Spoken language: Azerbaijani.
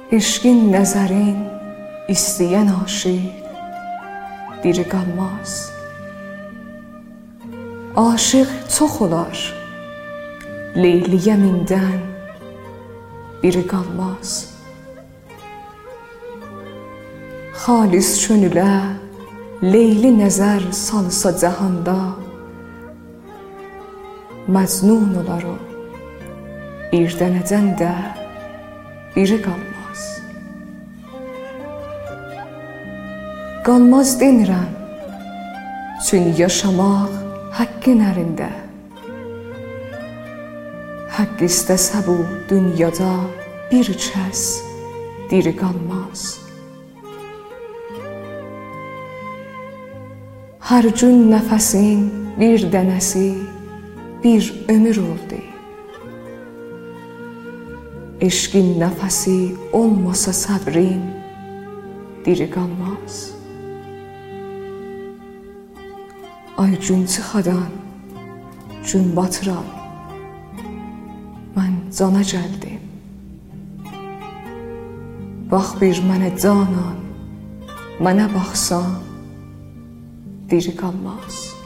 Eşqin nəzərin istəyən aşiq diri qalmaz. Aşıq çox olar, Leyliyə minden biri qalmaz. Xalis könülə Leyli nəzər salsa cəhanda, Məcnun olar o, bir dənəcən də biri qalmaz. Qalmaz demirəm, çünki yaşamaq haqqın əlində. Haqq istəsə bu dünyada bir kəs diri qalmaz. Hər gün nəfəsin bir dənəsi bir ömür oldu. Eşqin nəfəsi olmasa səbrin diri qalmaz. Ay gün çıxadan gün batıram, mən cana gəldim. Bax bir mənə canan, mənə baxsan diri qalmaz.